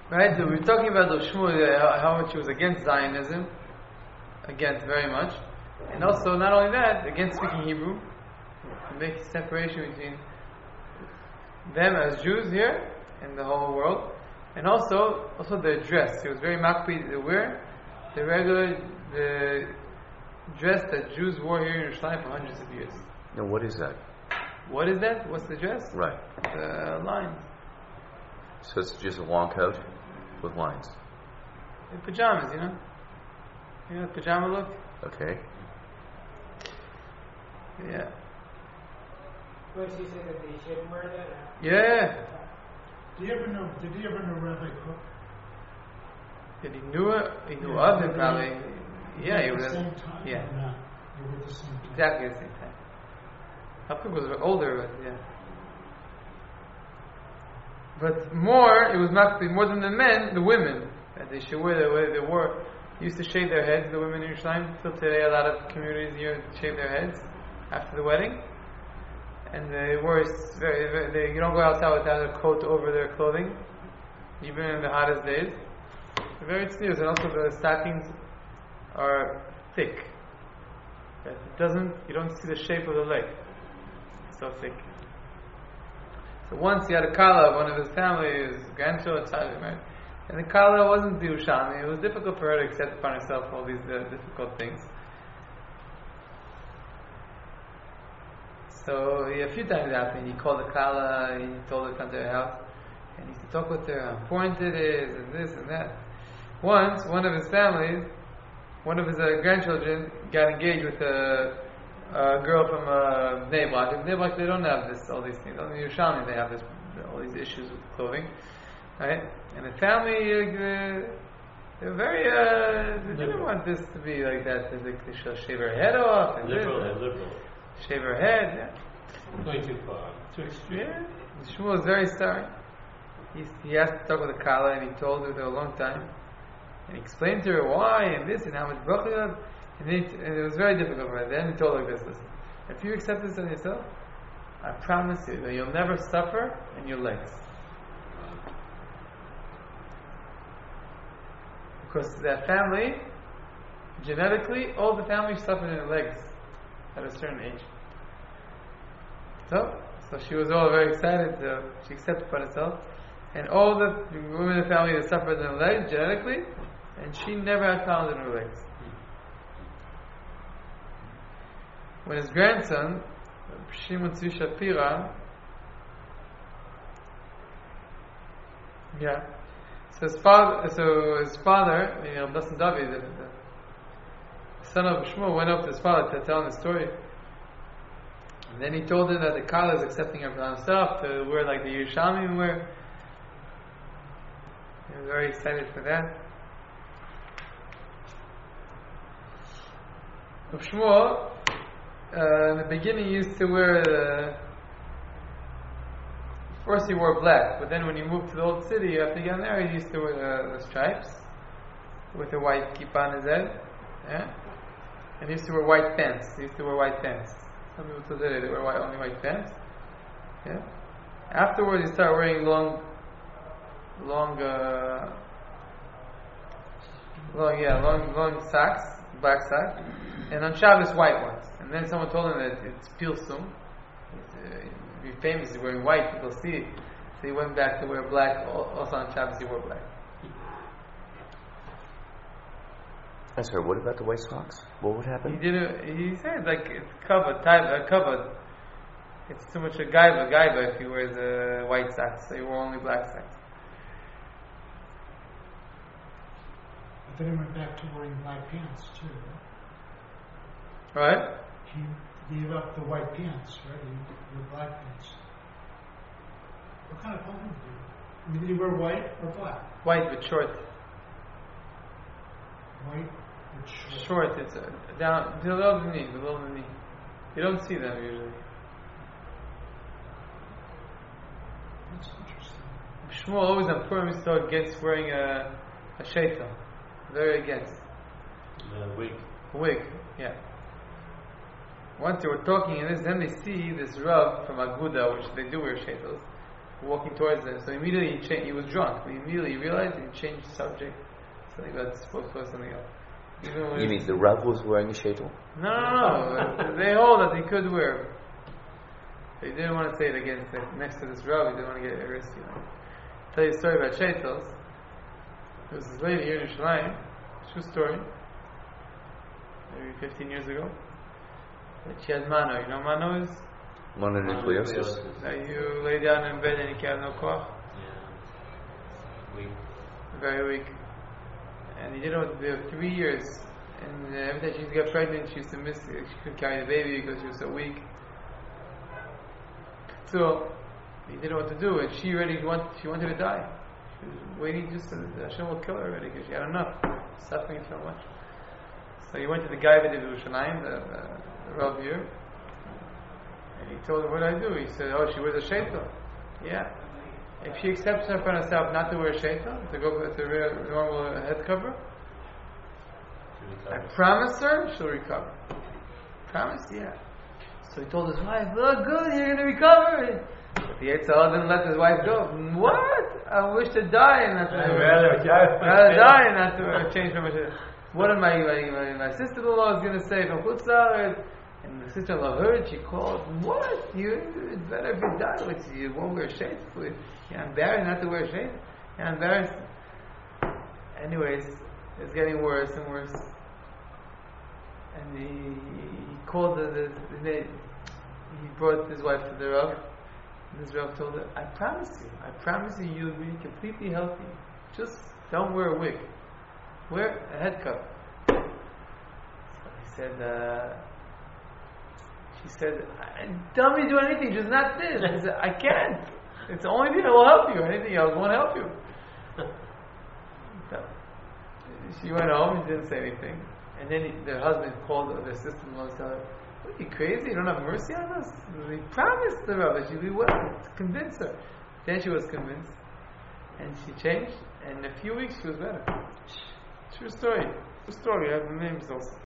Right, so we're talking about the Shmuel, how much he was against Zionism, against very much, and also not only that, against speaking Hebrew, to make a separation between them as Jews here and the whole world, and also their dress. He was very makpid to wear the regular dress that Jews wore here in Yerushalayim for hundreds of years. Now, what is that? What is that? What's the dress? Right. The lines. So it's just a long coat with lines. In pajamas, You know, pajama look? Okay. Yeah. First he said that they should wear that. Yeah. Did he ever know Rabbi Cook? Did he knew it? He knew of it probably. Yeah, he At was. the same time? Yeah. Or not? They were at the same time. Exactly the same time. Hafik was older, but yeah. But more, it was more than the men, the women, that they should wear the way they wore. Used to shave their heads, the women in Yerushalayim. Till today, a lot of communities here shave their heads after the wedding. And they wore you don't go outside without a coat over their clothing, even in the hottest days. They're very tznius, and also the stockings are thick. You don't see the shape of the leg. It's so thick. So once he had a kala of one of his family, his grandchildren, right? And the kala wasn't Yerushalmi. It was difficult for her to accept upon herself all these difficult things. So a few times it happened. He called the kala, he told her to come to her house, and he used to talk with her how important it is, and this and that. Once, one of his grandchildren got engaged with a girl from Bnei Brak. In Bnei Brak, they don't have all these things. Only in Yerushalmi they have all these issues with clothing, right? And the family, they were very, they didn't want this to be like that. They should shave her head off. And Liberal. Shave her head, yeah. Going too far. Too extreme. Yeah. Shmuel was very sorry. He asked to talk with the Kala, and he told her for a long time. And he explained to her why, and this, and how much bracha you have. And it was very difficult for her. Then he told her this, listen, if you accept this on yourself, I promise you that you'll never suffer in your legs. Because that family, genetically, all the family suffered in their legs at a certain age. So she was all very excited. She accepted for herself. And all the women in the family that suffered in their legs genetically, and she never had problems in her legs. When his grandson, Shimon Tzvi Shapira, so his father, Abdasan David, the son of Shmuel, went up to his father to tell him the story. And then he told him that the Kala is accepting her for himself to wear like the Yerushalmi wear. He was very excited for that. Of Shmuel, in the beginning he used to wear first he wore black, but then when he moved to the old city, after he got married, he used to wear the stripes with a white kippah on his head. Yeah? And he used to wear white pants. Some people today they wear only white pants. Yeah. Afterwards, he started wearing long socks, black socks, and on Shabbos white ones. And then someone told him that it's pilsum. He'd be famous wearing white. People see it. So he went back to wear black. Also on Shabbos, he wore black. I'm sorry, what about the white socks? What would happen? He said like it's covered. It's too much a gaiva if he wears white socks. So he wore only black socks. But then he went back to wearing black pants too. Right? He gave up the white pants, right? He wore black pants. What kind of clothing did he wear? I mean, did he wear white or black? White but short. White. Short, it's down below the knee. You don't see them usually. That's interesting. Shmuel always on Purim used to go against wearing a sheitel. Very against. Wig, yeah. Once they were talking and then they see this Rav from Aguda, which they do wear sheitels, walking towards them. So immediately he was drunk. But immediately he realized and he changed the subject. Something about supposed to something else. You mean the Rav was wearing a shaitel? No. They hold that he could wear. But he didn't want to say it against next to this Rav. He didn't want to get arrested. I'll tell you a story about shaitels. There was this lady here in Yerushalayim. True story. Maybe 15 years ago. That she had mano. You know mano is? Mononucleosis. That you lay down in bed and you can't have no koch. Yeah. Very weak. And he didn't know what to do. 3 years. And every time she used to get pregnant, she used to miss it. She couldn't carry the baby because she was so weak. So he didn't know what to do, and she wanted to die. She was waiting just that Hashem will kill her already because she had enough, suffering so much. So he went to the guy with the Yerushalayim, the Rav here, and he told her, what do I do? He said, oh, she wears a shaitel. Yeah. If she accepts her for herself not to wear a shaitel, to go with the normal head cover, I promise her she'll recover. Promise? Yeah. So he told his wife, look good, you're going to recover. But the Yitzhak didn't let his wife go. What? I wish to die and not to rather die and not to change from a What am my sister-in-law is going to say from Chutz La'aretz? And the sister-in-law heard, she called, what? It's better if you die with you won't wear shades. You're embarrassed not to wear shades? You're embarrassed. Anyways, it's getting worse and worse. And he called he brought his wife to the Rav. And this Rav told her, I promise you you'll be completely healthy. Just don't wear a wig. Wear a head cover. So he said, she said, tell me to do anything, just not this. He said, I can't. It's the only thing that will help you. Anything else won't help you. So she went home and didn't say anything. And then the husband called the sister-in-law and said, what are you crazy? You don't have mercy on us? He promised the Rav that she'd be well to convince her. Then she was convinced. And she changed. And in a few weeks she was better. True story. I have the names also.